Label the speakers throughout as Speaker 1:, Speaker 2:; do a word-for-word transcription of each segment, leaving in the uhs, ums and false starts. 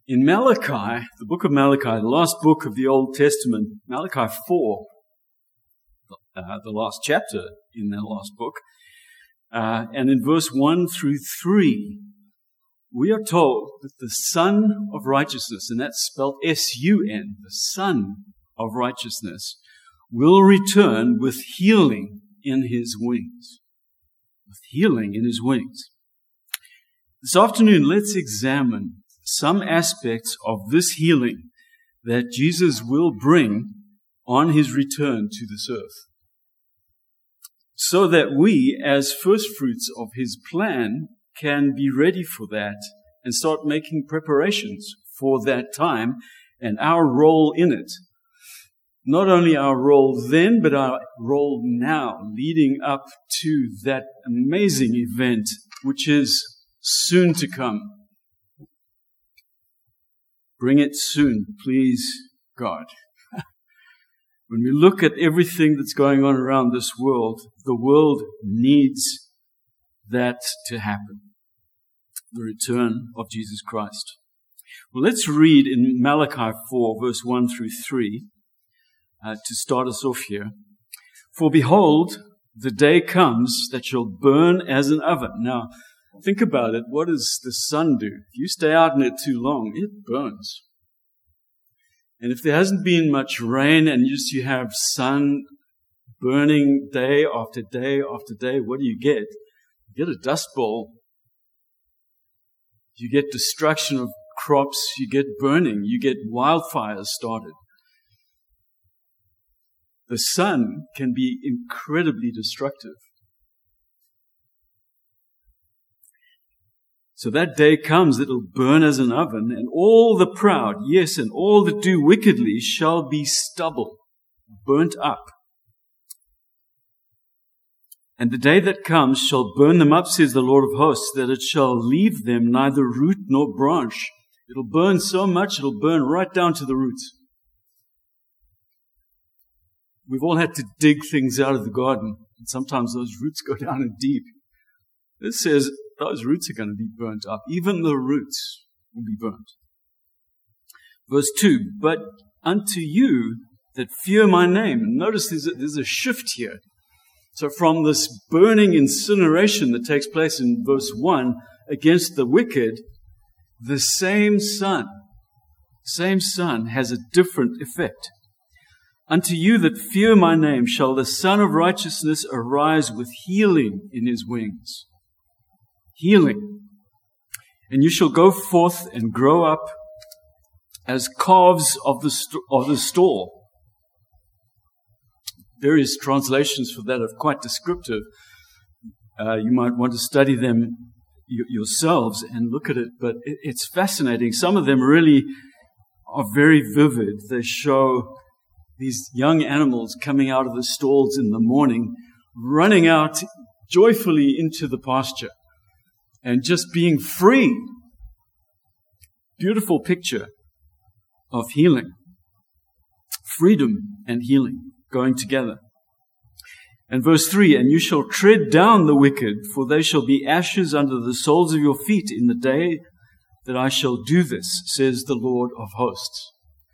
Speaker 1: In Malachi, the book of Malachi, the last book of the Old Testament, Malachi four, uh, the last chapter in that last book, uh, and in verse one through three, we are told that the Son of Righteousness, and that's spelled S U N, the Son of Righteousness, will return with healing in his wings. With healing in his wings. This afternoon, let's examine some aspects of this healing that Jesus will bring on his return to this earth, so that we, as first fruits of his plan, can be ready for that and start making preparations for that time and our role in it. Not only our role then, but our role now, leading up to that amazing event, which is soon to come. Bring it soon, please, God. When we look at everything that's going on around this world, the world needs that to happen. The return of Jesus Christ. Well, let's read in Malachi four, verse one through three, uh, to start us off here. For behold, the day comes that shall burn as an oven. Now, think about it. What does the sun do? If you stay out in it too long, it burns. And if there hasn't been much rain and just you have sun burning day after day after day, what do you get? You get a dust bowl. You get destruction of crops. You get burning. You get wildfires started. The sun can be incredibly destructive. So that day comes, it'll burn as an oven, and all the proud, yes, and all that do wickedly shall be stubble, burnt up. And the day that comes shall burn them up, says the Lord of hosts, that it shall leave them neither root nor branch. It'll burn so much, it'll burn right down to the roots. We've all had to dig things out of the garden, and sometimes those roots go down in deep. This says those roots are going to be burnt up. Even the roots will be burnt. Verse two, but unto you that fear my name. Notice there's a, there's a shift here. So from this burning incineration that takes place in verse one against the wicked, the same sun, same sun has a different effect. Unto you that fear my name shall the Son of Righteousness arise with healing in his wings. Healing. And you shall go forth and grow up as calves of the st- of the stall. Various translations for that are quite descriptive. Uh, you might want to study them y- yourselves and look at it, but it, it's fascinating. Some of them really are very vivid. They show these young animals coming out of the stalls in the morning, running out joyfully into the pasture and just being free. Beautiful picture of healing. Freedom and healing going together. And verse three, and you shall tread down the wicked, for they shall be ashes under the soles of your feet in the day that I shall do this, says the Lord of hosts.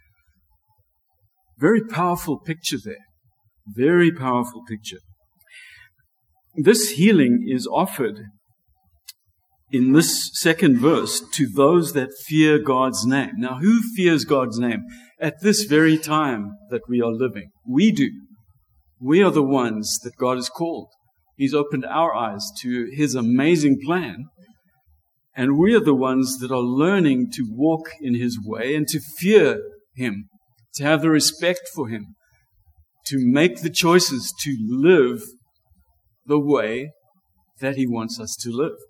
Speaker 1: Very powerful picture there. Very powerful picture. This healing is offered in this second verse to those that fear God's name. Now, who fears God's name at this very time that we are living? We do. We are the ones that God has called. He's opened our eyes to his amazing plan. And we are the ones that are learning to walk in his way and to fear him, to have the respect for him, to make the choices to live the way that he wants us to live.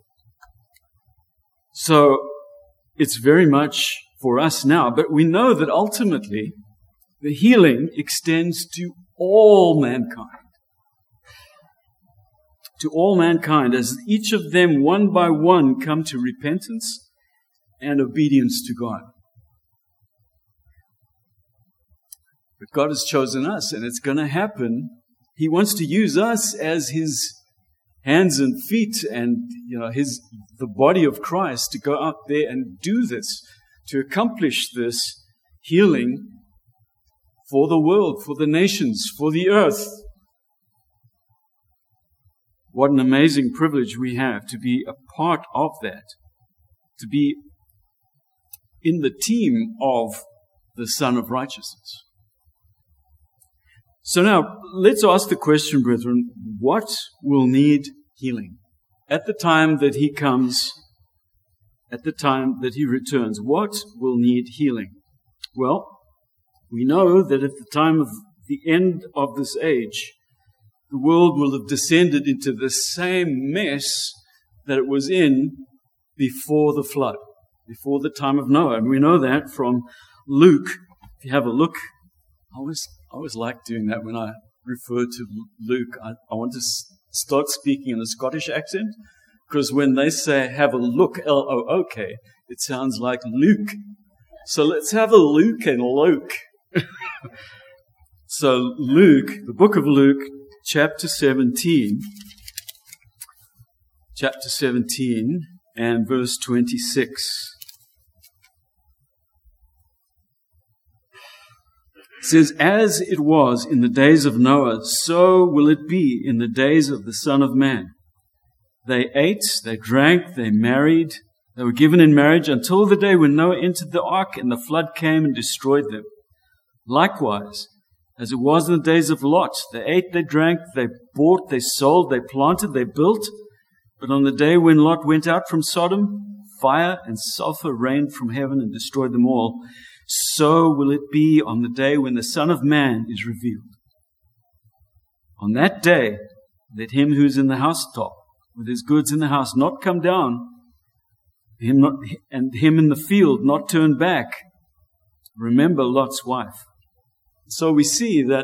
Speaker 1: So it's very much for us now, but we know that ultimately the healing extends to all mankind. To all mankind, as each of them one by one come to repentance and obedience to God. But God has chosen us, and it's going to happen. He wants to use us as his hands and feet and, you know, his, the body of Christ to go out there and do this, to accomplish this healing for the world, for the nations, for the earth. What an amazing privilege we have to be a part of that, to be in the team of the Son of Righteousness. So now, let's ask the question, brethren, what will need healing? At the time that He comes, at the time that He returns, what will need healing? Well, we know that at the time of the end of this age, the world will have descended into the same mess that it was in before the flood, before the time of Noah. And we know that from Luke. If you have a look, I always, I always like doing that when I refer to Luke. I, I want to s- start speaking in a Scottish accent, because when they say have a look, L O O K, it sounds like Luke. So let's have a Luke and Luke. So Luke, the book of Luke, chapter seventeen, chapter seventeen and verse twenty-six. It says, as it was in the days of Noah, so will it be in the days of the Son of Man. They ate, they drank, they married, they were given in marriage until the day when Noah entered the ark and the flood came and destroyed them. Likewise, as it was in the days of Lot, they ate, they drank, they bought, they sold, they planted, they built. But on the day when Lot went out from Sodom, fire and sulfur rained from heaven and destroyed them all. So will it be on the day when the Son of Man is revealed. On that day, let him who is in the housetop, with his goods in the house, not come down, him not, and him in the field not turn back. Remember Lot's wife. So we see that,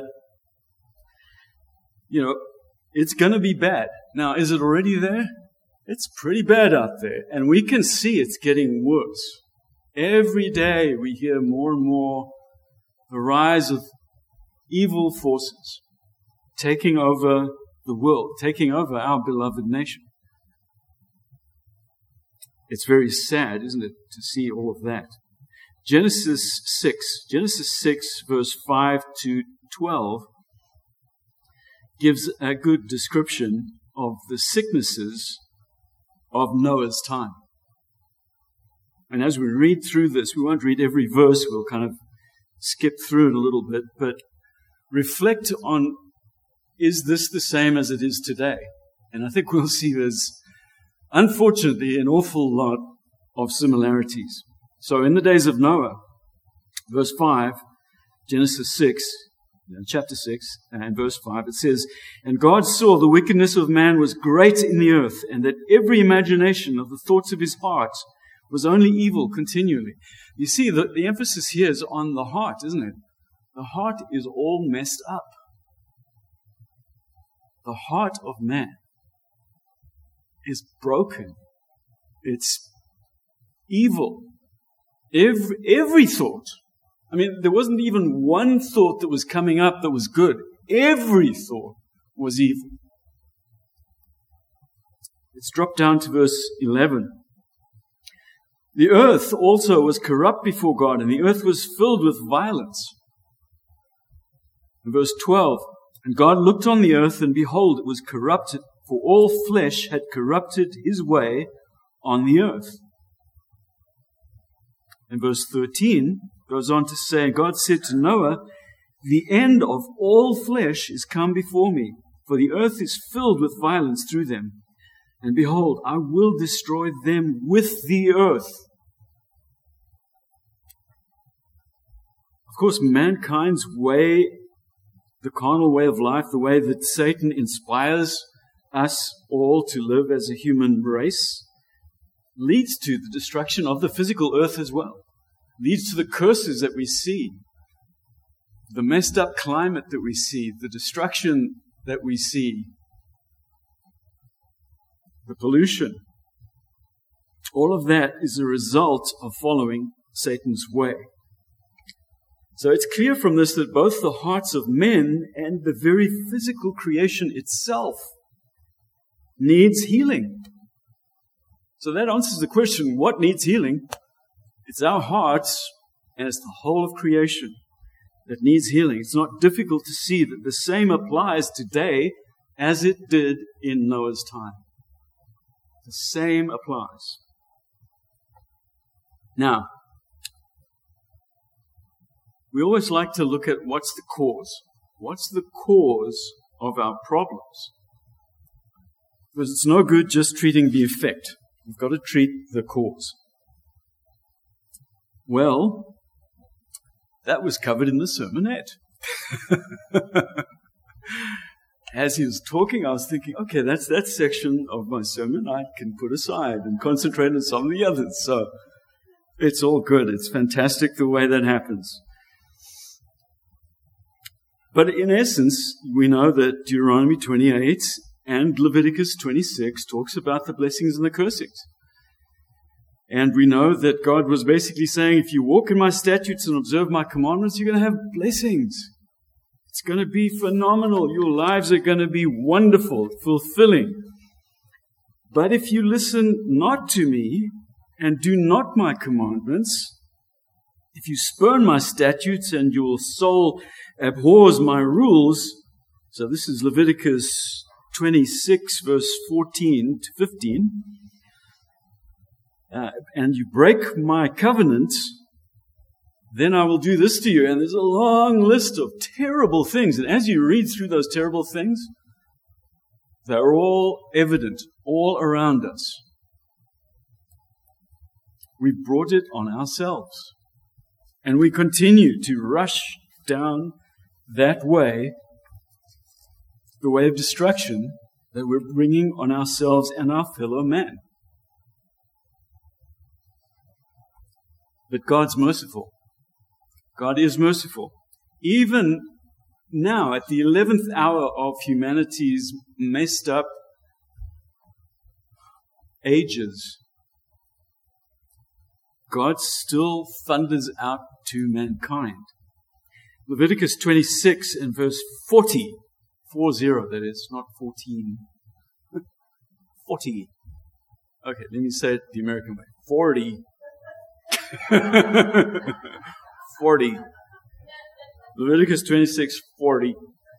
Speaker 1: you know, it's going to be bad. Now, is it already there? It's pretty bad out there, and we can see it's getting worse. Every day we hear more and more the rise of evil forces taking over the world, taking over our beloved nation. It's very sad, isn't it, to see all of that. Genesis six, Genesis six, verse five to twelve gives a good description of the sicknesses of Noah's time. And as we read through this, we won't read every verse, we'll kind of skip through it a little bit, but reflect on, is this the same as it is today? And I think we'll see there's, unfortunately, an awful lot of similarities. So in the days of Noah, verse five, Genesis six, chapter six, and verse five, it says, and God saw the wickedness of man was great in the earth, and that every imagination of the thoughts of his heart was only evil continually. You see, the, the emphasis here is on the heart, isn't it? The heart is all messed up. The heart of man is broken. It's evil. Every, every thought. I mean, there wasn't even one thought that was coming up that was good. Every thought was evil. Let's drop down to verse eleven. The earth also was corrupt before God, and the earth was filled with violence. In verse twelve, and God looked on the earth, and behold, it was corrupted, for all flesh had corrupted his way on the earth. And verse thirteen goes on to say, God said to Noah, the end of all flesh is come before me, for the earth is filled with violence through them. And behold, I will destroy them with the earth. Of course, mankind's way, the carnal way of life, the way that Satan inspires us all to live as a human race, leads to the destruction of the physical earth as well. Leads to the curses that we see, the messed up climate that we see, the destruction that we see, the pollution. All of that is a result of following Satan's way. So it's clear from this that both the hearts of men and the very physical creation itself needs healing. So that answers the question, what needs healing? It's our hearts, and it's the whole of creation that needs healing. It's not difficult to see that the same applies today as it did in Noah's time. The same applies. Now, we always like to look at what's the cause. What's the cause of our problems? Because it's no good just treating the effect. We've got to treat the cause. Well, that was covered in the sermonette. As he was talking, I was thinking, okay, that's that section of my sermon I can put aside and concentrate on some of the others. So it's all good. It's fantastic the way that happens. But in essence, we know that Deuteronomy twenty-eight and Leviticus twenty-six talks about the blessings and the cursings. And we know that God was basically saying, if you walk in my statutes and observe my commandments, you're going to have blessings. It's going to be phenomenal. Your lives are going to be wonderful, fulfilling. But if you listen not to me and do not my commandments, if you spurn my statutes and your soul abhors my rules, so this is Leviticus twenty-six, verse fourteen to fifteen, uh, and you break my covenant, then I will do this to you. And there's a long list of terrible things. And as you read through those terrible things, they're all evident, all around us. We've brought it on ourselves. And we continue to rush down that way, the way of destruction that we're bringing on ourselves and our fellow man. But God's merciful. God is merciful. Even now, at the eleventh hour of humanity's messed up ages, God still thunders out to mankind. Leviticus twenty-six and verse forty, four zero that is, not fourteen, forty. Okay, let me say it the American way. forty. forty. Leviticus twenty-six, forty.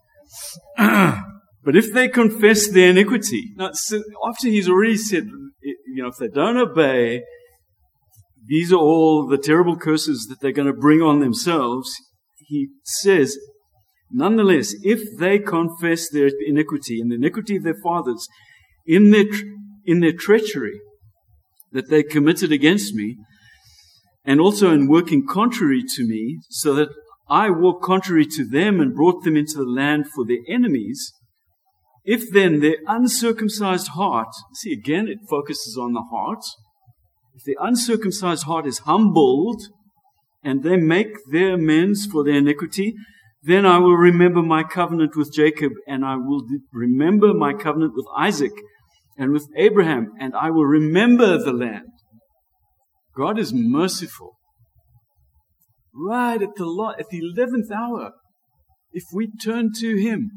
Speaker 1: But if they confess their iniquity, now after he's already said, you know, if they don't obey, these are all the terrible curses that they're going to bring on themselves. He says, nonetheless, if they confess their iniquity and the iniquity of their fathers in their in their treachery that they committed against me, and also in working contrary to me, so that I walked contrary to them and brought them into the land for their enemies, if then their uncircumcised heart, see again, it focuses on the heart, if the uncircumcised heart is humbled and they make their amends for their iniquity, then I will remember my covenant with Jacob, and I will remember my covenant with Isaac and with Abraham, and I will remember the land. God is merciful. Right at the lot, at the eleventh hour, if we turn to Him,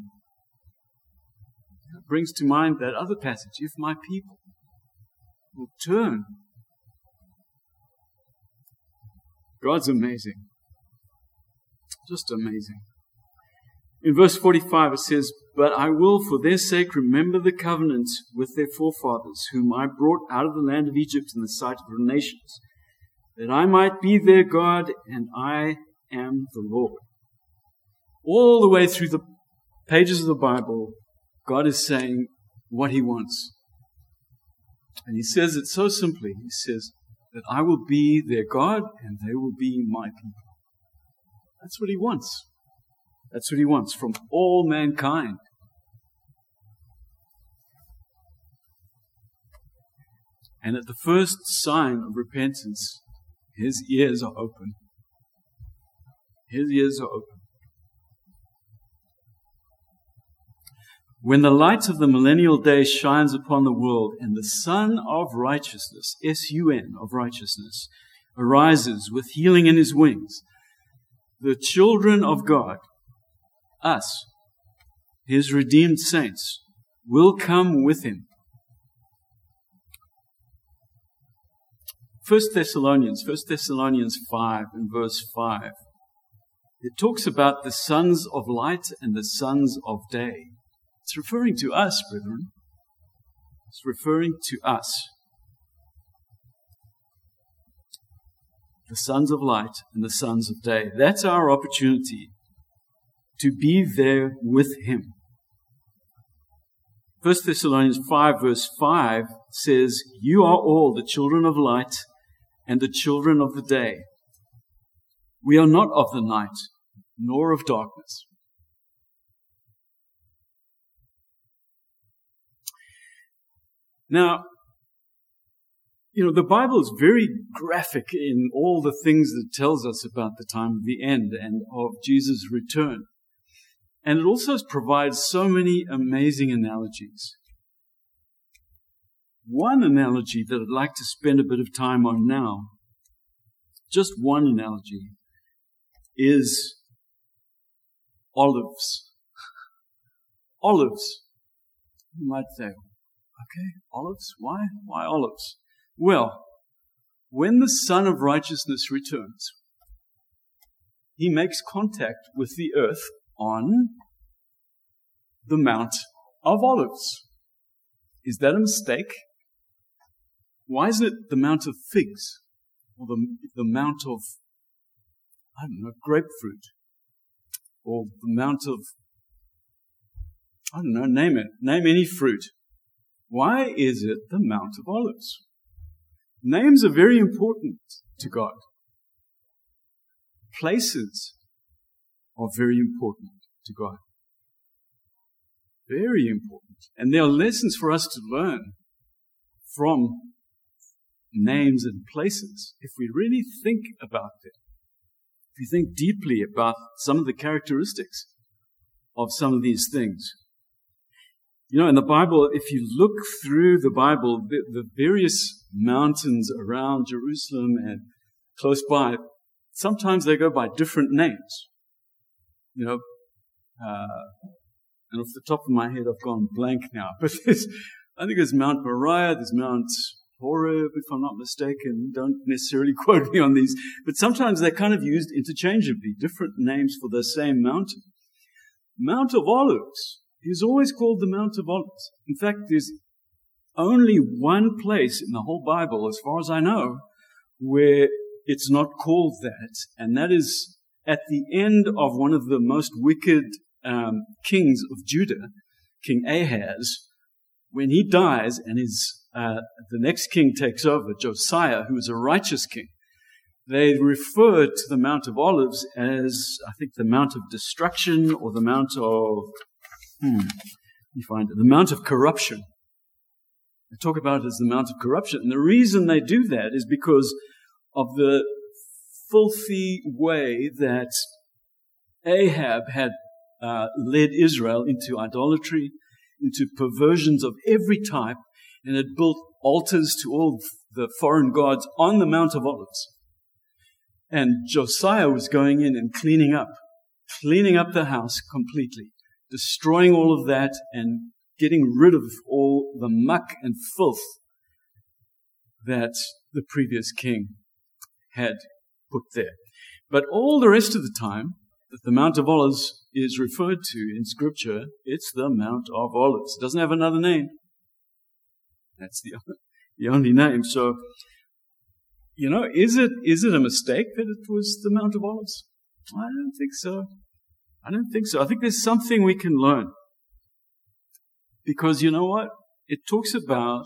Speaker 1: it brings to mind that other passage, if my people will turn. God's amazing. Just amazing. In verse forty-five it says, but I will for their sake remember the covenant with their forefathers, whom I brought out of the land of Egypt in the sight of the nations, that I might be their God, and I am the Lord. All the way through the pages of the Bible, God is saying what He wants. And He says it so simply. He says that I will be their God, and they will be my people. That's what He wants. That's what He wants from all mankind. And at the first sign of repentance, His ears are open. His ears are open. When the light of the millennial day shines upon the world, and the Sun of righteousness, S U N, of righteousness, arises with healing in His wings, the children of God, us, His redeemed saints, will come with Him. First Thessalonians, First Thessalonians five and verse five. It talks about the sons of light and the sons of day. It's referring to us, brethren. It's referring to us. The sons of light and the sons of day. That's our opportunity to be there with Him. First Thessalonians five verse five says, "You are all the children of light and the children of the day. We are not of the night, nor of darkness." Now, you know, the Bible is very graphic in all the things that it tells us about the time of the end and of Jesus' return. And it also provides so many amazing analogies. One analogy that I'd like to spend a bit of time on now, just one analogy, is olives. Olives. You might say, okay, olives? Why? Why olives? Well, when the Son of Righteousness returns, He makes contact with the earth on the Mount of Olives. Is that a mistake? Why isn't it the Mount of Figs? Or the, the Mount of, I don't know, grapefruit? Or the Mount of, I don't know, name it. Name any fruit. Why is it the Mount of Olives? Names are very important to God. Places are very important to God. Very important. And there are lessons for us to learn from names and places if we really think about them. If we think deeply about some of the characteristics of some of these things. You know, in the Bible, if you look through the Bible, the, the various mountains around Jerusalem and close by, sometimes they go by different names. You know, uh, and off the top of my head, I've gone blank now. But there's, I think there's Mount Moriah, there's Mount Horeb, if I'm not mistaken. Don't necessarily quote me on these. But sometimes they're kind of used interchangeably, different names for the same mountain. Mount of Olives is always called the Mount of Olives. In fact, there's only one place in the whole Bible, as far as I know, where it's not called that, and that is at the end of one of the most wicked um, kings of Judah, King Ahaz. When he dies and his uh, the next king takes over, Josiah, who is a righteous king, they refer to the Mount of Olives as, I think, the Mount of Destruction or the Mount of, hmm, let me find it, the Mount of Corruption. They talk about it as the Mount of Corruption. And the reason they do that is because of the filthy way that Ahab had uh, led Israel into idolatry, into perversions of every type, and had built altars to all the foreign gods on the Mount of Olives. And Josiah was going in and cleaning up, cleaning up the house completely, destroying all of that and getting rid of all the muck and filth that the previous king had put there. But all the rest of the time that the Mount of Olives is referred to in Scripture, it's the Mount of Olives. It doesn't have another name. That's the, the only name. So, you know, is it is it a mistake that it was the Mount of Olives? I don't think so. I don't think so. I think there's something we can learn. Because you know what? It talks about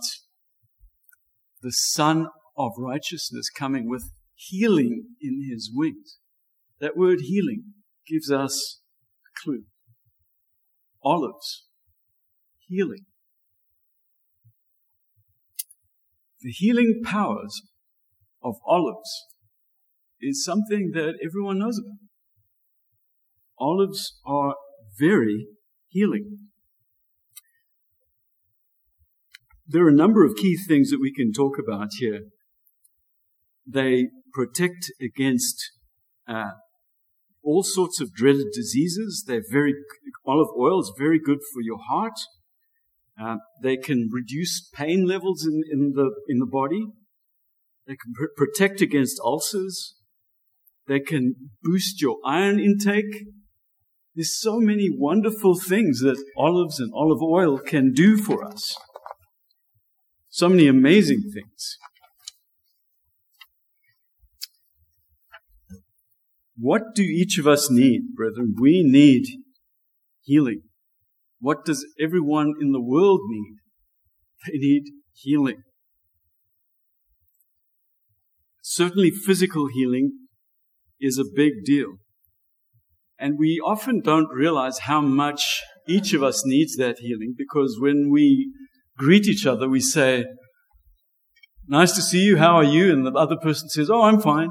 Speaker 1: the Son of Righteousness coming with healing in His wings. That word healing gives us a clue. Olives. Healing. The healing powers of olives is something that everyone knows about. Olives are very healing. There are a number of key things that we can talk about here. They protect against uh, all sorts of dreaded diseases. They're very, olive oil is very good for your heart. Uh, they can reduce pain levels in, in the in the body. They can pr- protect against ulcers. They can boost your iron intake. There's so many wonderful things that olives and olive oil can do for us. So many amazing things. What do each of us need, brethren? We need healing. What does everyone in the world need? They need healing. Certainly physical healing is a big deal. And we often don't realize how much each of us needs that healing, because when we greet each other, we say, "Nice to see you, how are you?" And the other person says, "Oh, I'm fine."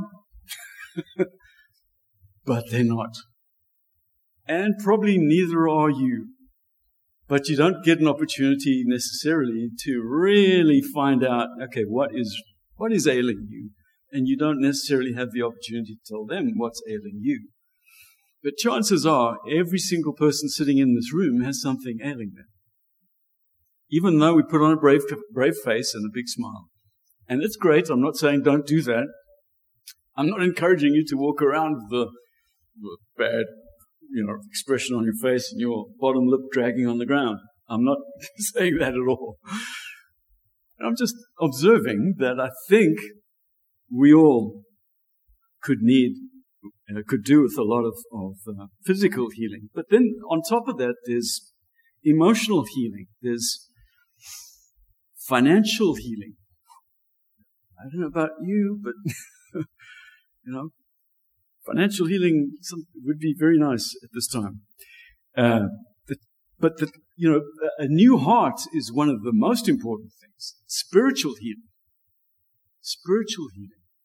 Speaker 1: But they're not. And probably neither are you. But you don't get an opportunity necessarily to really find out, okay, what is what is ailing you? And you don't necessarily have the opportunity to tell them what's ailing you. But chances are, every single person sitting in this room has something ailing them. Even though we put on a brave, brave face and a big smile. And it's great. I'm not saying don't do that. I'm not encouraging you to walk around with the, the bad, you know, expression on your face and your bottom lip dragging on the ground. I'm not saying that at all. I'm just observing that I think we all could need, uh, could do with a lot of, of uh, physical healing. But then on top of that, there's emotional healing. There's financial healing. I don't know about you, but, you know, financial healing would be very nice at this time. Uh, the, but, the, you know, a new heart is one of the most important things. Spiritual healing. Spiritual healing.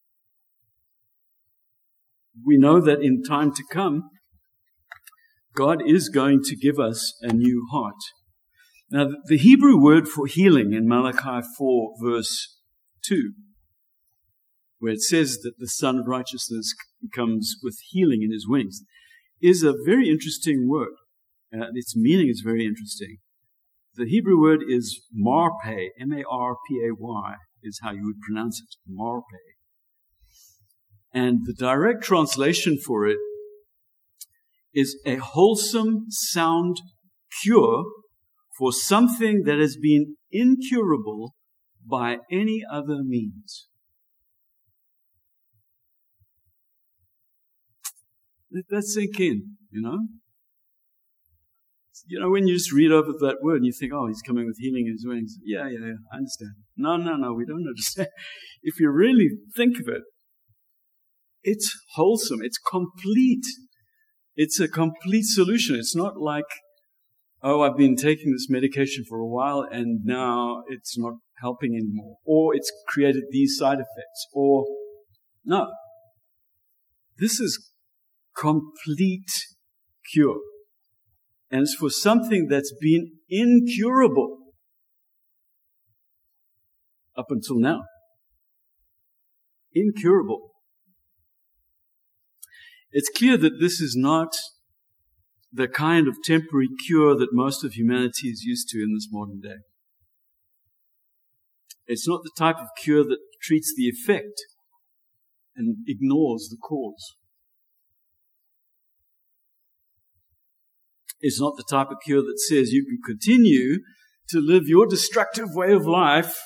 Speaker 1: We know that in time to come, God is going to give us a new heart. Now, the Hebrew word for healing in Malachi four, verse two, where it says that the Son of Righteousness comes with healing in his wings, is a very interesting word. Uh, its meaning is very interesting. The Hebrew word is marpay, M A R P A Y, is how you would pronounce it, marpay. And the direct translation for it is a wholesome, sound cure for something that has been incurable by any other means. Let that sink in, you know. You know, when you just read over that word and you think, oh, he's coming with healing in his wings. Yeah, yeah, yeah, I understand. No, no, no, we don't understand. If you really think of it, it's wholesome. It's complete. It's a complete solution. It's not like, oh, I've been taking this medication for a while and now it's not helping anymore. Or it's created these side effects. Or, no. This is complete cure. And it's for something that's been incurable up until now. Incurable. It's clear that this is not the kind of temporary cure that most of humanity is used to in this modern day. It's not the type of cure that treats the effect and ignores the cause. It's not the type of cure that says you can continue to live your destructive way of life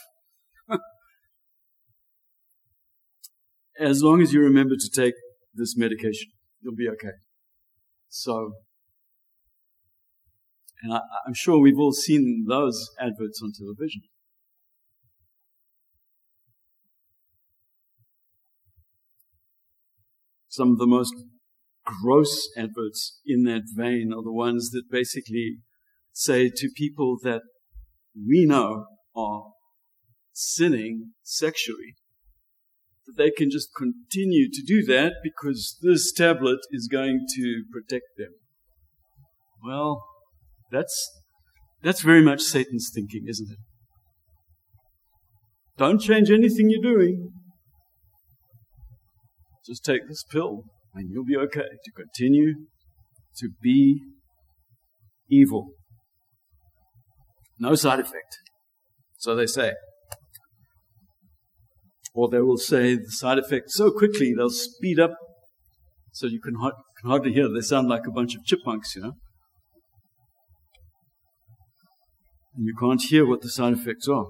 Speaker 1: as long as you remember to take this medication. You'll be okay. So, and I, I'm sure we've all seen those adverts on television. Some of the most gross adverts in that vein are the ones that basically say to people that we know are sinning sexually, that they can just continue to do that because this tablet is going to protect them. Well, that's that's very much Satan's thinking, isn't it? Don't change anything you're doing. Just take this pill and you'll be okay to continue to be evil. No side effect. So they say. Or they will say the side effects so quickly, they'll speed up so you can, ha- can hardly hear. They sound like a bunch of chipmunks, you know. And you can't hear what the side effects are.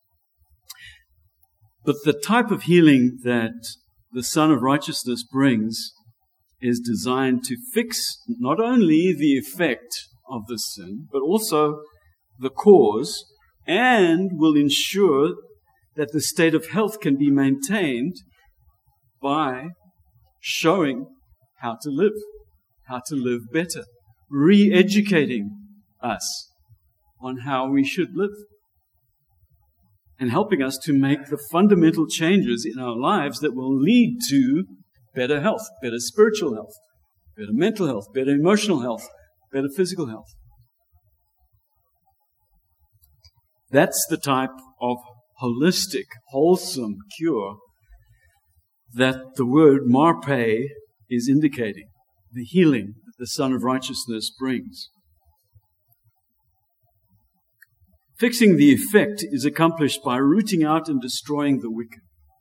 Speaker 1: But the type of healing that the Son of Righteousness brings is designed to fix not only the effect of the sin, but also the cause, and will ensure that the state of health can be maintained by showing how to live, how to live better, re-educating us on how we should live, and helping us to make the fundamental changes in our lives that will lead to better health, better spiritual health, better mental health, better emotional health, better physical health. That's the type of holistic, wholesome cure that the word marpe is indicating, the healing that the Son of Righteousness brings. Fixing the effect is accomplished by rooting out and destroying the wicked.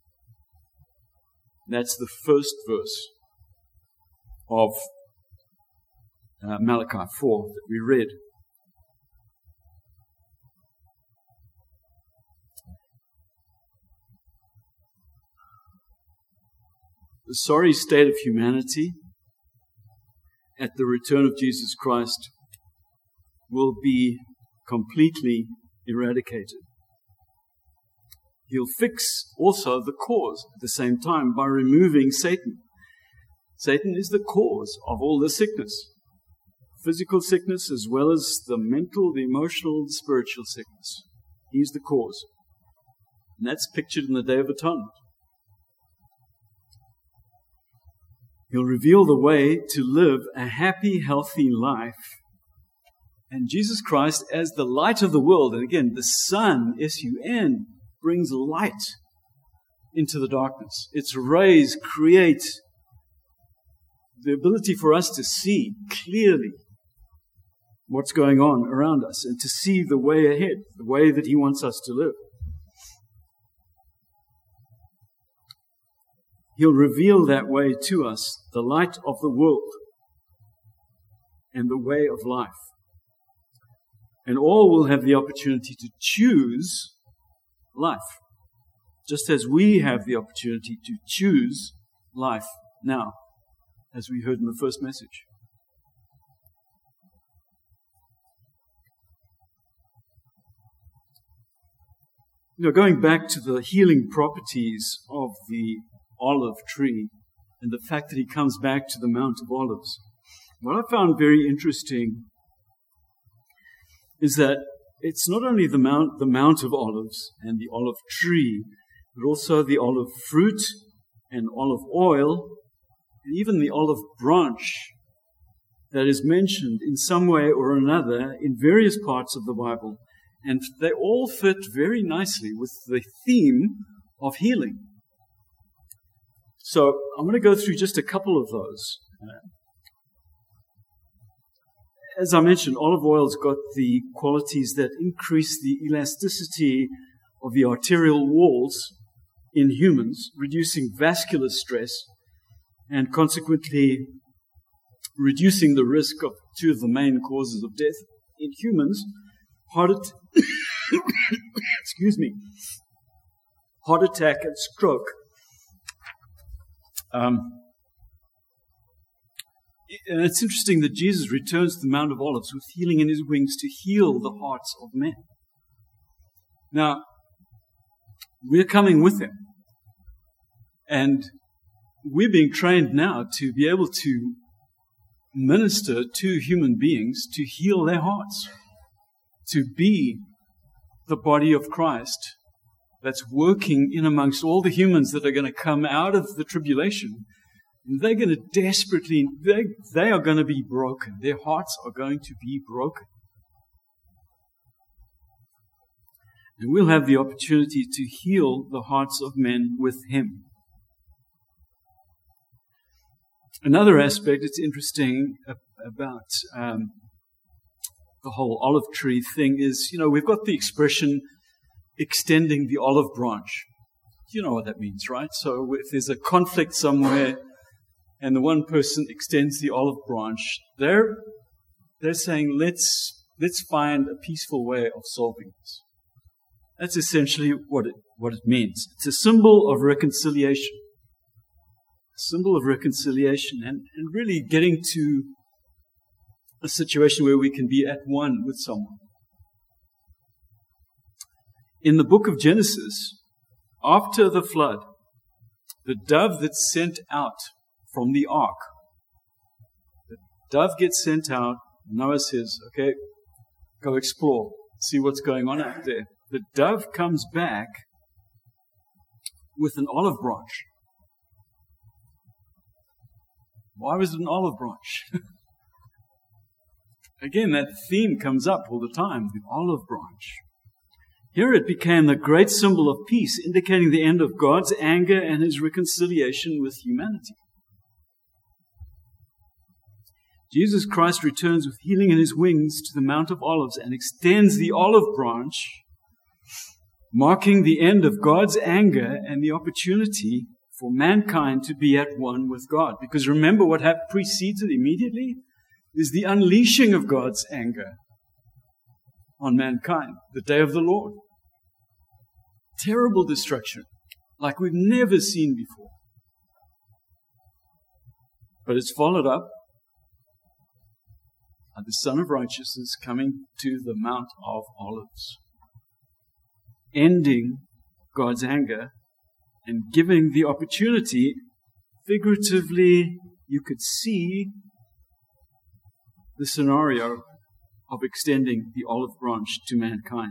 Speaker 1: That's the first verse of uh, Malachi four that we read. The sorry state of humanity at the return of Jesus Christ will be completely eradicated. He'll fix also the cause at the same time by removing Satan. Satan is the cause of all the sickness, physical sickness as well as the mental, the emotional, the spiritual sickness. He's the cause. And that's pictured in the Day of Atonement. He'll reveal the way to live a happy, healthy life. And Jesus Christ, as the light of the world, and again, the sun, S U N, brings light into the darkness. Its rays create the ability for us to see clearly what's going on around us and to see the way ahead, the way that He wants us to live. He'll reveal that way to us, the light of the world and the way of life. And all will have the opportunity to choose life, just as we have the opportunity to choose life now, as we heard in the first message. You know, going back to the healing properties of the olive tree and the fact that He comes back to the Mount of Olives, what I found very interesting is that it's not only the Mount, the Mount of Olives and the olive tree, but also the olive fruit and olive oil, and even the olive branch that is mentioned in some way or another in various parts of the Bible. And they all fit very nicely with the theme of healing. So I'm going to go through just a couple of those. As I mentioned, olive oil's got the qualities that increase the elasticity of the arterial walls in humans, reducing vascular stress and consequently reducing the risk of two of the main causes of death in humans, heart at- excuse me, heart attack and stroke. Um, And it's interesting that Jesus returns to the Mount of Olives with healing in His wings to heal the hearts of men. Now, we're coming with Him. And we're being trained now to be able to minister to human beings to heal their hearts, to be the body of Christ that's working in amongst all the humans that are going to come out of the tribulation. They're going to desperately, they, they are going to be broken. Their hearts are going to be broken. And we'll have the opportunity to heal the hearts of men with Him. Another aspect that's interesting about um, the whole olive tree thing is, you know, we've got the expression extending the olive branch. You know what that means, right? So if there's a conflict somewhere and the one person extends the olive branch, they're, they're saying, let's, let's find a peaceful way of solving this. That's essentially what it, what it means. It's a symbol of reconciliation. A symbol of reconciliation and, and really getting to a situation where we can be at one with someone. In the book of Genesis, after the flood, the dove that's sent out from the ark, the dove gets sent out, Noah says, okay, go explore, see what's going on out there. The dove comes back with an olive branch. Why was it an olive branch? Again, that theme comes up all the time, the olive branch. Here it became the great symbol of peace, indicating the end of God's anger and his reconciliation with humanity. Jesus Christ returns with healing in his wings to the Mount of Olives and extends the olive branch, marking the end of God's anger and the opportunity for mankind to be at one with God. Because remember what happened precedes it immediately is the unleashing of God's anger on mankind, the day of the Lord. Terrible destruction, like we've never seen before. But it's followed up by the Son of Righteousness coming to the Mount of Olives, ending God's anger and giving the opportunity, figuratively, you could see the scenario of extending the olive branch to mankind,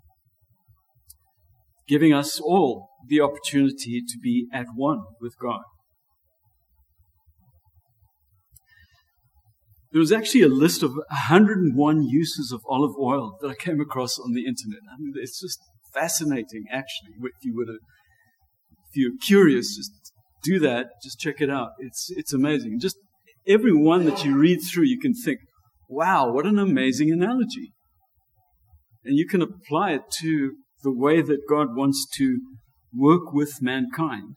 Speaker 1: giving us all the opportunity to be at one with God. There was actually a list of one hundred one uses of olive oil that I came across on the internet. I mean, it's just fascinating, actually. If you were to, if you're curious, just do that. Just check it out. It's it's amazing. Just every one that you read through, you can think, wow, what an amazing analogy. And you can apply it to the way that God wants to work with mankind.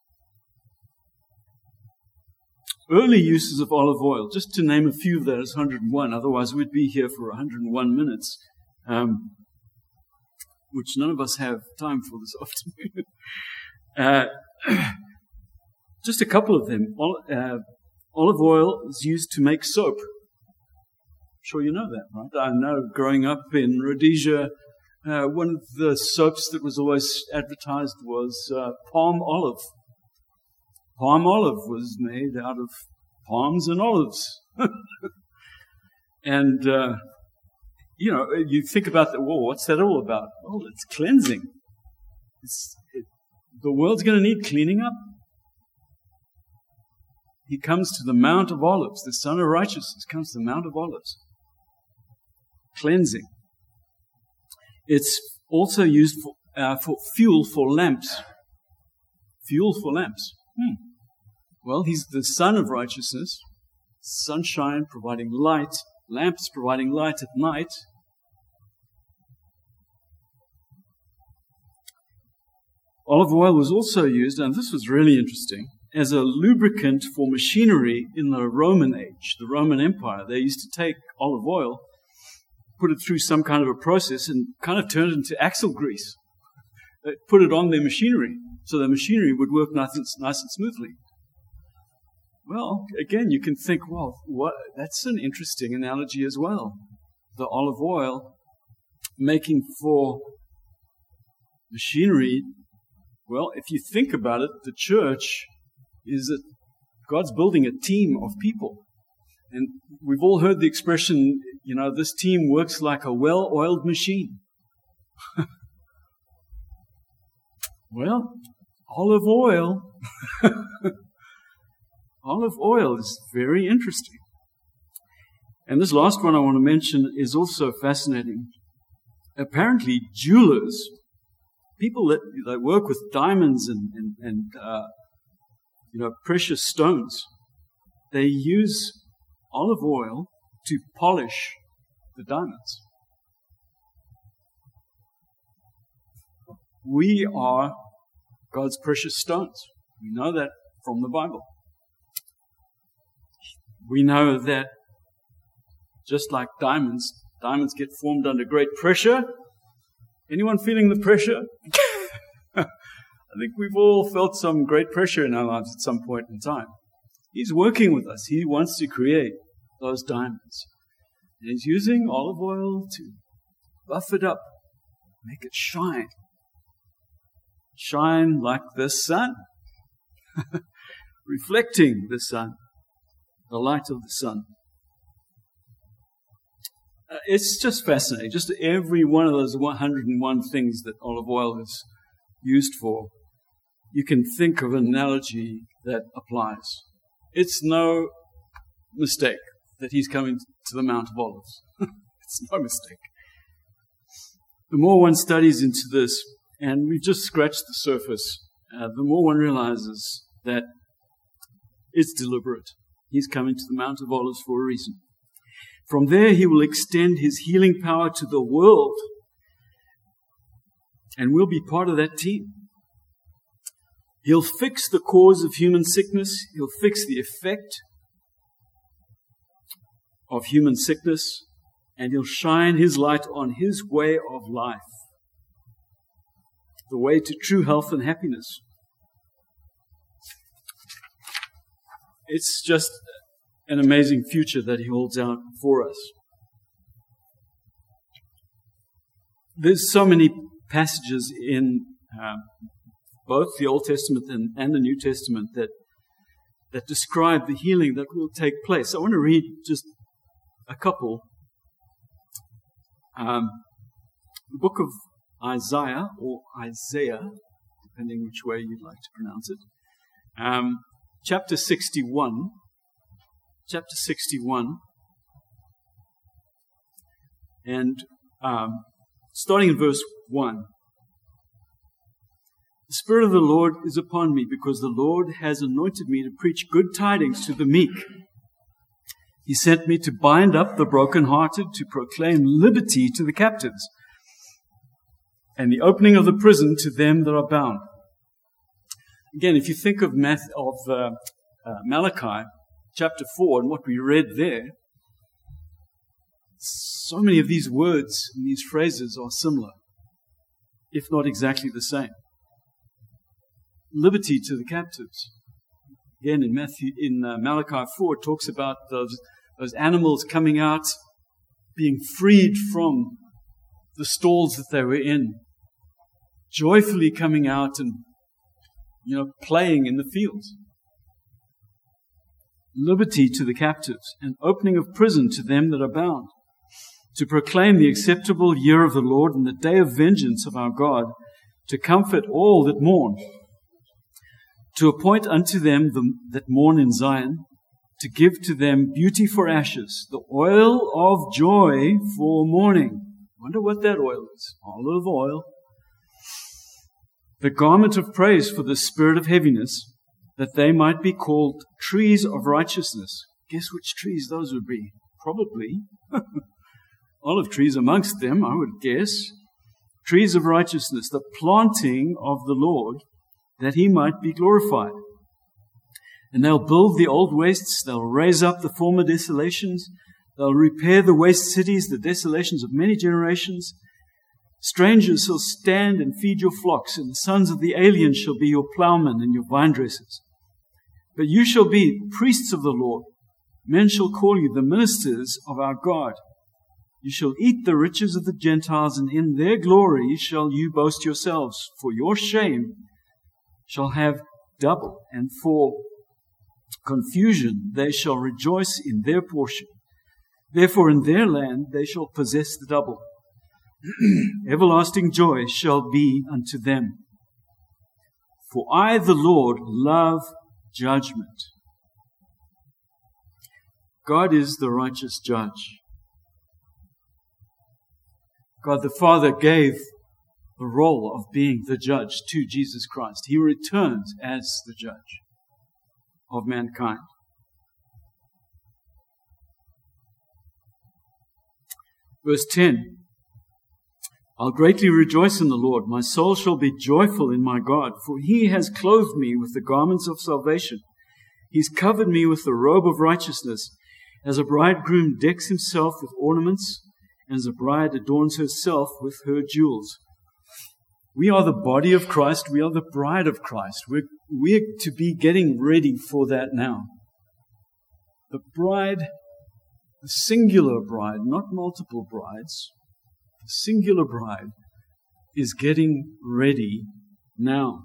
Speaker 1: Early uses of olive oil, just to name a few of those, one hundred one, otherwise we'd be here for one hundred one minutes, um, which none of us have time for this afternoon. Uh, just a couple of them. Ol- uh, olive oil is used to make soap. I'm sure you know that, right? I know growing up in Rhodesia, uh, one of the soaps that was always advertised was uh, palm olive. Palm olive was made out of palms and olives. and, uh, you know, you think about that, well, what's that all about? Well, it's cleansing. It's, it, the world's going to need cleaning up. He comes to the Mount of Olives. The Son of Righteousness comes to the Mount of Olives. Cleansing. It's also used for, uh, for fuel for lamps. Fuel for lamps. Hmm. Well, he's the Son of Righteousness, sunshine providing light, lamps providing light at night. Olive oil was also used, and this was really interesting, as a lubricant for machinery in the Roman age, the Roman Empire. They used to take olive oil, put it through some kind of a process, and kind of turn it into axle grease. They put it on their machinery, so the machinery would work nice and, nice and smoothly. Well, again, you can think, well, what, that's an interesting analogy as well. The olive oil making for machinery. Well, if you think about it, the church is that God's building a team of people. And we've all heard the expression, you know, this team works like a well-oiled machine. Well, olive oil. Olive oil is very interesting. And this last one I want to mention is also fascinating. Apparently, jewelers, people that, that work with diamonds and, and, and uh, you know, precious stones, they use olive oil to polish the diamonds. We are God's precious stones. We know that from the Bible. We know that just like diamonds, diamonds get formed under great pressure. Anyone feeling the pressure? I think we've all felt some great pressure in our lives at some point in time. He's working with us. He wants to create those diamonds. And He's using olive oil to buff it up, make it shine. Shine like the sun, reflecting the sun, the light of the sun. Uh, it's just fascinating. Just every one of those one hundred and one things that olive oil is used for, you can think of an analogy that applies. It's no mistake that He's coming to the Mount of Olives. It's no mistake. The more one studies into this, and we've just scratched the surface, uh, the more one realizes that it's deliberate. He's coming to the Mount of Olives for a reason. From there, He will extend His healing power to the world, and we'll be part of that team. He'll fix the cause of human sickness. He'll fix the effect of human sickness, and He'll shine His light on His way of life, the way to true health and happiness. It's just an amazing future that He holds out for us. There's so many passages in uh, both the Old Testament and, and the New Testament that that describe the healing that will take place. I want to read just a couple. Um, the book of Isaiah, or Isaiah, depending which way you'd like to pronounce it. Um, chapter sixty-one. Chapter sixty-one. And um, starting in verse one. The Spirit of the Lord is upon me, because the Lord has anointed me to preach good tidings to the meek. He sent me to bind up the brokenhearted, to proclaim liberty to the captives, and the opening of the prison to them that are bound. Again, if you think of, Math, of uh, uh, Malachi chapter four and what we read there, so many of these words and these phrases are similar, if not exactly the same. Liberty to the captives. Again, in Matthew, in uh, Malachi four, it talks about those those animals coming out, being freed from the stalls that they were in, joyfully coming out and, you know, playing in the fields. Liberty to the captives, and opening of prison to them that are bound, to proclaim the acceptable year of the Lord and the day of vengeance of our God, to comfort all that mourn, to appoint unto them the, that mourn in Zion, to give to them beauty for ashes, the oil of joy for mourning. Wonder what that oil is. Olive oil. The garment of praise for the spirit of heaviness, that they might be called trees of righteousness. Guess which trees those would be? Probably olive trees amongst them, I would guess. Trees of righteousness, the planting of the Lord, that He might be glorified. And they'll build the old wastes, they'll raise up the former desolations, they'll repair the waste cities, the desolations of many generations. Strangers shall stand and feed your flocks, and the sons of the aliens shall be your plowmen and your vine dressers. But you shall be priests of the Lord. Men shall call you the ministers of our God. You shall eat the riches of the Gentiles, and in their glory shall you boast yourselves. For your shame shall have double, and for confusion they shall rejoice in their portion. Therefore in their land they shall possess the double. Everlasting joy shall be unto them. For I, the Lord, love judgment. God is the righteous judge. God the Father gave the role of being the judge to Jesus Christ. He returns as the judge of mankind. Verse ten. I'll greatly rejoice in the Lord. My soul shall be joyful in my God, for he has clothed me with the garments of salvation. He's covered me with the robe of righteousness. As a bridegroom decks himself with ornaments, and as a bride adorns herself with her jewels. We are the body of Christ. We are the bride of Christ. We're, we're to be getting ready for that now. The bride, the singular bride, not multiple brides, the singular bride is getting ready now.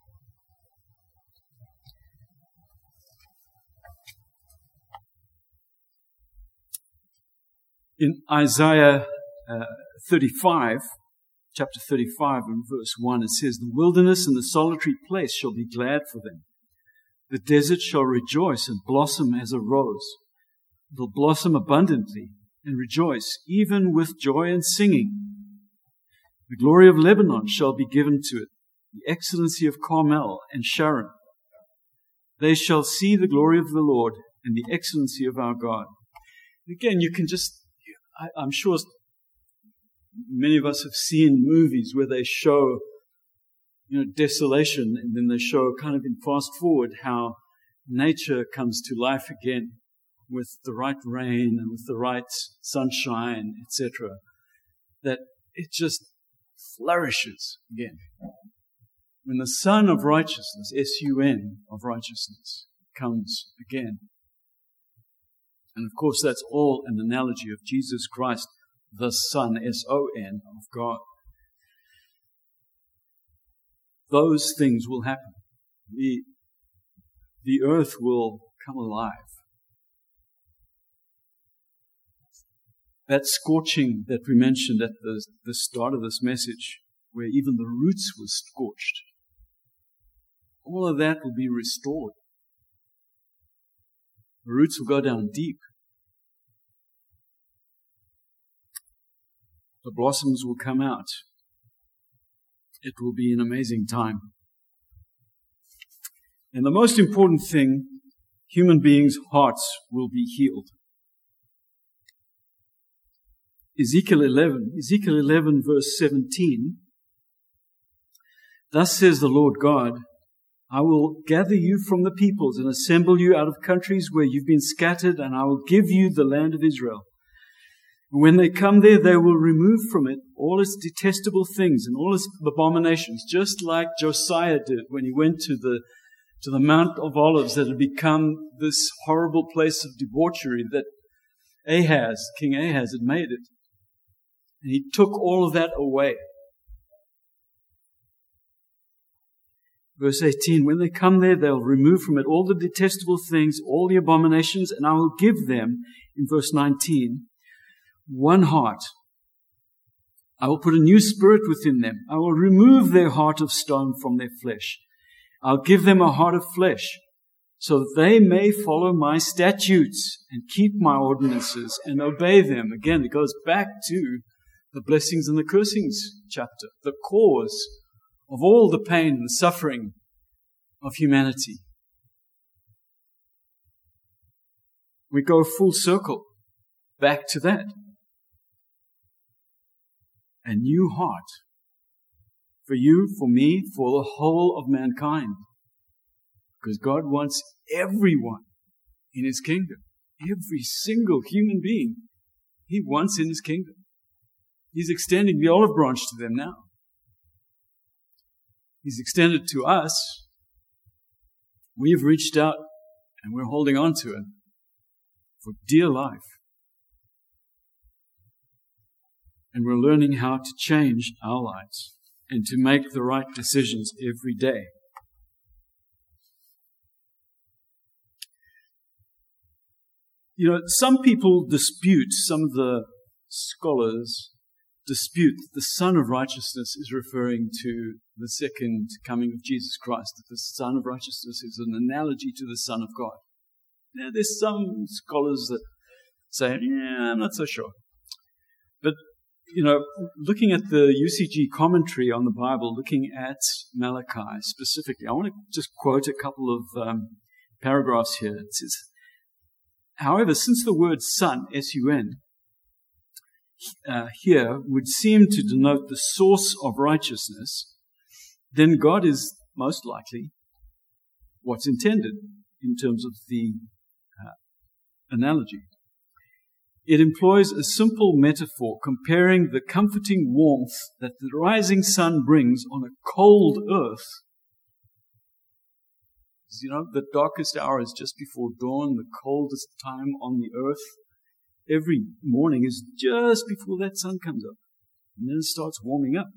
Speaker 1: In Isaiah uh, thirty-five, chapter thirty-five and verse one, it says, "The wilderness and the solitary place shall be glad for them. The desert shall rejoice and blossom as a rose. It will blossom abundantly and rejoice, even with joy and singing. The glory of Lebanon shall be given to it, the excellency of Carmel and Sharon. They shall see the glory of the Lord and the excellency of our God." Again, you can just I, I'm sure many of us have seen movies where they show, you know, desolation, and then they show kind of in fast forward how nature comes to life again with the right rain and with the right sunshine, et cetera. That it just flourishes again. When the Sun of Righteousness, S U N of righteousness, comes again. And of course, that's all an analogy of Jesus Christ, the Son, S O N, of God. Those things will happen. The, the earth will come alive. That scorching that we mentioned at the, the start of this message, where even the roots were scorched, all of that will be restored. The roots will go down deep. The blossoms will come out. It will be an amazing time. And the most important thing, human beings' hearts will be healed. Ezekiel eleven, Ezekiel eleven verse seventeen. "Thus says the Lord God, I will gather you from the peoples and assemble you out of countries where you've been scattered, and I will give you the land of Israel. When they come there, they will remove from it all its detestable things and all its abominations, just like Josiah did when he went to the to the Mount of Olives that had become this horrible place of debauchery that Ahaz, King Ahaz, had made it. And he took all of that away. Verse eighteen, "When they come there, they'll remove from it all the detestable things, all the abominations, and I will give them," in verse nineteen, "one heart. I will put a new spirit within them. I will remove their heart of stone from their flesh. I'll give them a heart of flesh, so that they may follow my statutes and keep my ordinances and obey them." Again, it goes back to the blessings and the cursings chapter, the cause of all the pain and suffering of humanity. We go full circle back to that. A new heart for you, for me, for the whole of mankind. Because God wants everyone in His kingdom. Every single human being He wants in His kingdom. He's extending the olive branch to them now. He's extended to us. We've reached out and we're holding on to it for dear life. And we're learning how to change our lives and to make the right decisions every day. You know, some people dispute, some of the scholars dispute that the Son of Righteousness is referring to the second coming of Jesus Christ, that the Son of Righteousness is an analogy to the Son of God. Now, there's some scholars that say, yeah, I'm not so sure. But, you know, looking at the U C G commentary on the Bible, looking at Malachi specifically, I want to just quote a couple of um, paragraphs here. It says, "However, since the word Son, S U N, uh, here would seem to denote the source of righteousness, then God is most likely what's intended in terms of the uh, analogy. It employs a simple metaphor comparing the comforting warmth that the rising sun brings on a cold earth. You know, the darkest hour is just before dawn, the coldest time on the earth. Every morning is just before that sun comes up, and then it starts warming up.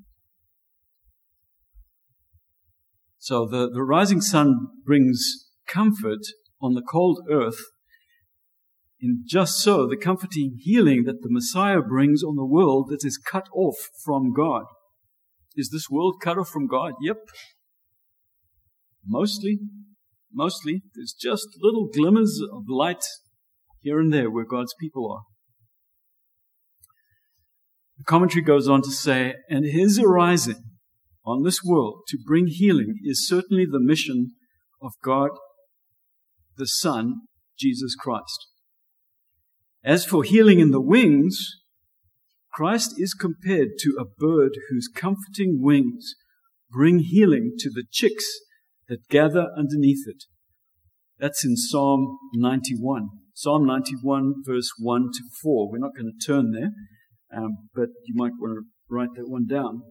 Speaker 1: So the, the rising sun brings comfort on the cold earth, in just so the comforting healing that the Messiah brings on the world that is cut off from God. Is this world cut off from God? Yep. Mostly. Mostly. There's just little glimmers of light here and there where God's people are. The commentary goes on to say, and his arising on this world to bring healing is certainly the mission of God, the Son, Jesus Christ. As for healing in the wings, Christ is compared to a bird whose comforting wings bring healing to the chicks that gather underneath it. That's in Psalm ninety-one. Psalm ninety-one, verse one to four. We're not going to turn there, um, but you might want to write that one down.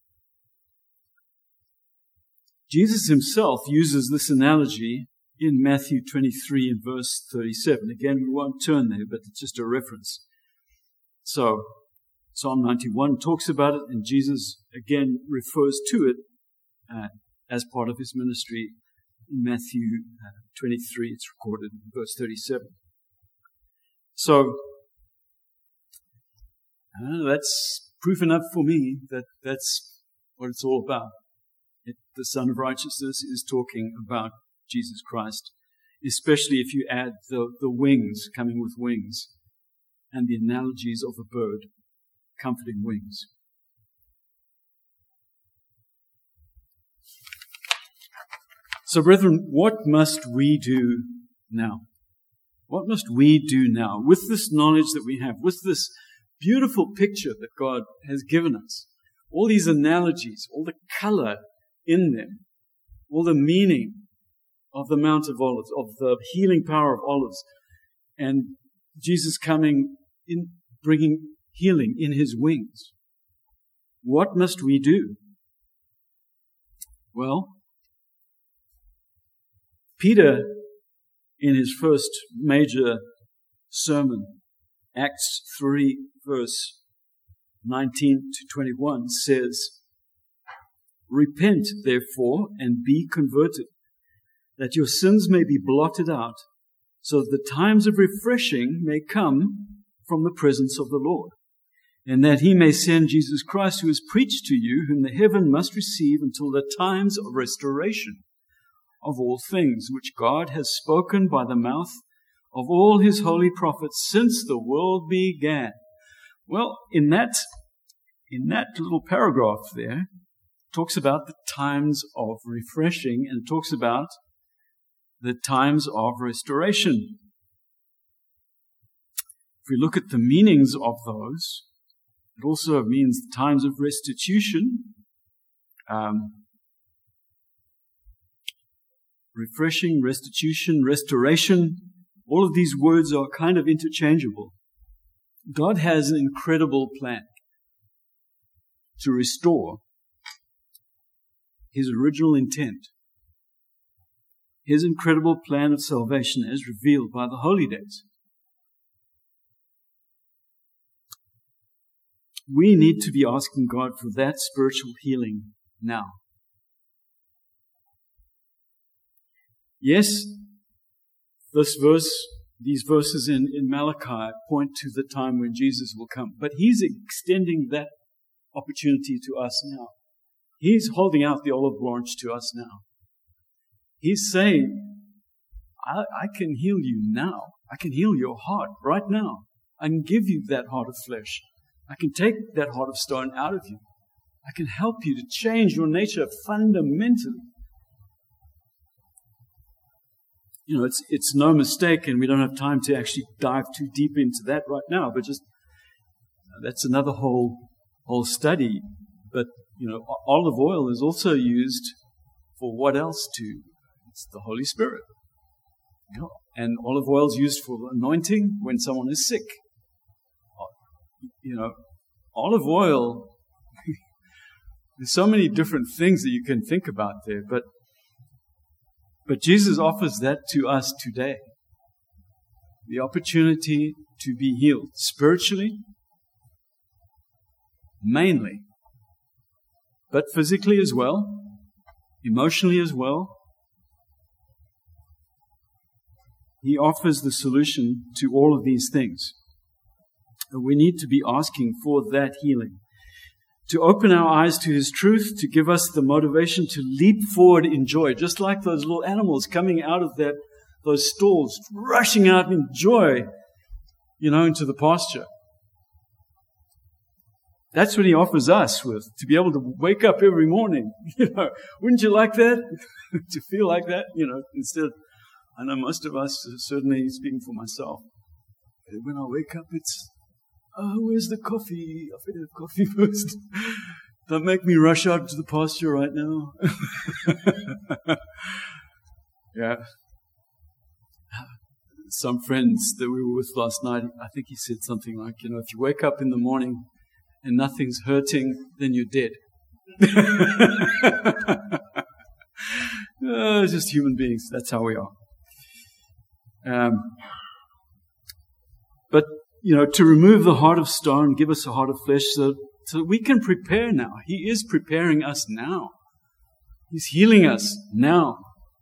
Speaker 1: Jesus himself uses this analogy in Matthew twenty-three and verse thirty-seven. Again, we won't turn there, but it's just a reference. So, Psalm ninety-one talks about it, and Jesus again refers to it uh, as part of his ministry in Matthew uh, twenty-three. It's recorded in verse thirty-seven. So, uh, that's proof enough for me that that's what it's all about. It, the Son of Righteousness is talking about Jesus Christ, especially if you add the, the wings, coming with wings, and the analogies of a bird, comforting wings. So, brethren, what must we do now? What must we do now with this knowledge that we have, with this beautiful picture that God has given us? All these analogies, all the color in them, all the meaning of the Mount of Olives, of the healing power of olives, and Jesus coming in, bringing healing in his wings. What must we do? Well, Peter, in his first major sermon, Acts three, verse nineteen to twenty-one, says, "Repent, therefore, and be converted, that your sins may be blotted out, so that the times of refreshing may come from the presence of the Lord, and that he may send Jesus Christ, who is preached to you, whom the heaven must receive until the times of restoration of all things, which God has spoken by the mouth of all his holy prophets since the world began." Well, in that, in that little paragraph there, talks about the times of refreshing, and it talks about the times of restoration. If we look at the meanings of those, it also means the times of restitution, um, refreshing, restitution, restoration. All of these words are kind of interchangeable. God has an incredible plan to restore his original intent. His incredible plan of salvation as revealed by the holy days. We need to be asking God for that spiritual healing now. Yes, this verse, these verses in, in Malachi point to the time when Jesus will come, but he's extending that opportunity to us now. He's holding out the olive branch to us now. He's saying, I, I can heal you now. I can heal your heart right now. I can give you that heart of flesh. I can take that heart of stone out of you. I can help you to change your nature fundamentally. You know, it's it's no mistake, and we don't have time to actually dive too deep into that right now, but just That's another whole whole study. But, you know, olive oil is also used for what else too? It's the Holy Spirit. You know, and olive oil is used for anointing when someone is sick. You know, olive oil, there's so many different things that you can think about there, but but Jesus offers that to us today. The opportunity to be healed spiritually, mainly, but physically as well, emotionally as well. He offers the solution to all of these things. And we need to be asking for that healing, to open our eyes to His truth, to give us the motivation to leap forward in joy, just like those little animals coming out of that those stalls, rushing out in joy, you know, into the pasture. That's what He offers us with, to be able to wake up every morning. You know, wouldn't you like that? To feel like that, you know, instead, I know most of us, certainly speaking for myself, when I wake up, it's, oh, where's the coffee? I've got to have coffee first. Don't make me rush out to the pasture right now. Yeah. Some friends that we were with last night, I think he said something like, you know, if you wake up in the morning and nothing's hurting, then you're dead. Oh, just human beings. That's how we are. Um, but, you know, to remove the heart of stone, give us a heart of flesh so, so we can prepare now. He is preparing us now. He's healing us now.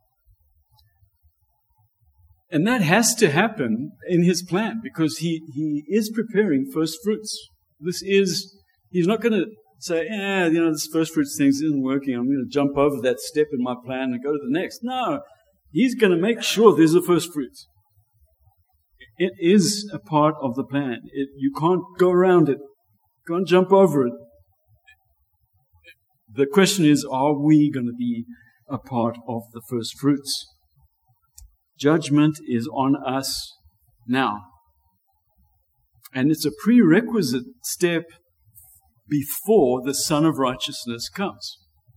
Speaker 1: And that has to happen in His plan because He, he is preparing first fruits. This is, He's not going to say, yeah, you know, this first fruits thing isn't working. I'm going to jump over that step in my plan and go to the next. No, He's going to make sure there's a first fruits. It is a part of the plan. It, you can't go around it. You can't jump over it. The question is, are we going to be a part of the first fruits? Judgment is on us now. And it's a prerequisite step before the Son of Righteousness comes.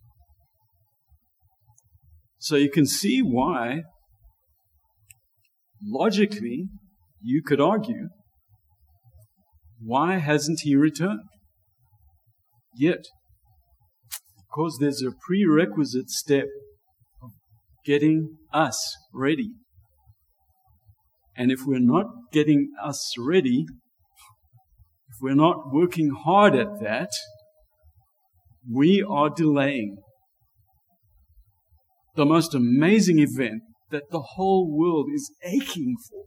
Speaker 1: So you can see why, logically, you could argue, why hasn't He returned yet? Because there's a prerequisite step of getting us ready. And if we're not getting us ready, if we're not working hard at that, we are delaying the most amazing event that the whole world is aching for.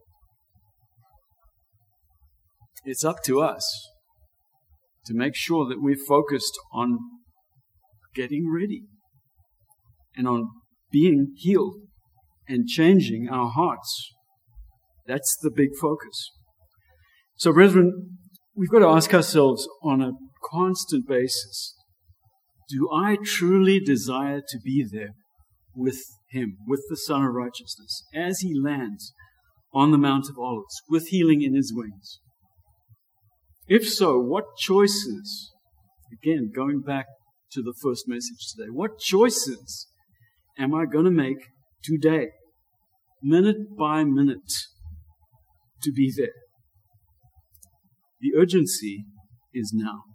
Speaker 1: It's up to us to make sure that we're focused on getting ready and on being healed and changing our hearts. That's the big focus. So, brethren, we've got to ask ourselves on a constant basis, do I truly desire to be there with Him, with the Son of Righteousness, as He lands on the Mount of Olives, with healing in His wings? If so, what choices, again, going back to the first message today, what choices am I going to make today, minute by minute, to be there? The urgency is now.